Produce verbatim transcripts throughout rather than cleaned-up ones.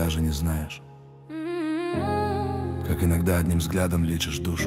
даже не знаешь, как иногда одним взглядом лечишь душу.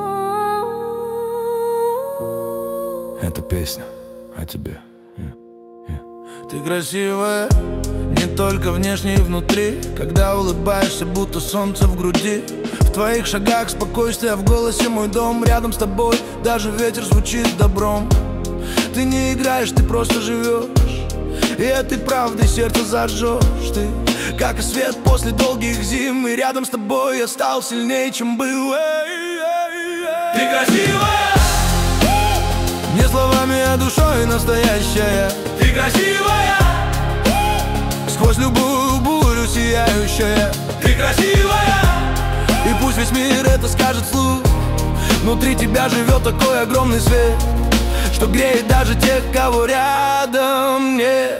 Это песня о тебе. Ты красивая, не только внешне и внутри. Когда улыбаешься, будто солнце в груди. В твоих шагах спокойствие, в голосе мой дом. Рядом с тобой даже ветер звучит добром. Ты не играешь, ты просто живешь, и этой правдой сердце зажжешь. Ты как и свет после долгих зим, и рядом с тобой я стал сильнее, чем был. Ты красивая, не словами, а душой настоящая. Ты красивая, сквозь любую бурю сияющая. Ты красивая, и пусть весь мир это скажет вслух, внутри тебя живет такой огромный свет, что греет даже тех, кого рядом нет.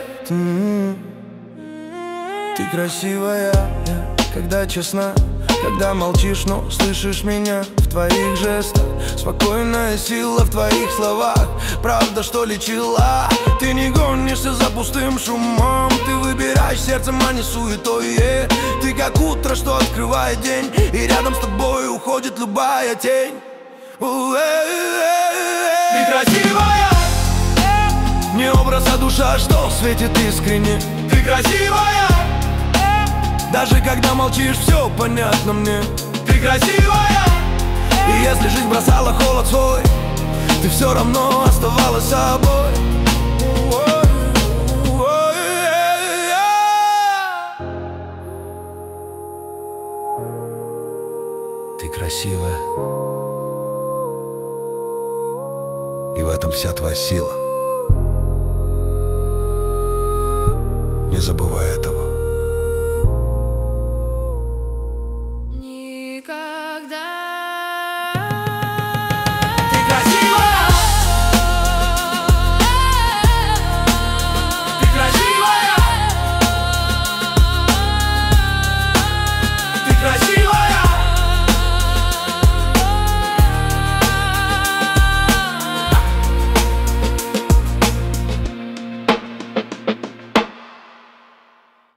Ты красивая, когда честна, когда молчишь, но слышишь меня в твоих жестах. Спокойная сила в твоих словах, правда, что лечила. Ты не гонишься за пустым шумом, ты выбираешь сердцем, а не суетой. Ты как утро, что открывает день, и рядом с тобой уходит любая тень. Ты красивая, не образ, а душа, что светит искренне. Ты красивая, даже когда молчишь, все понятно мне. Ты красивая, и если жизнь бросала холод свой, ты все равно оставалась собой. Ты красивая, и в этом вся твоя сила. Не забывай этого.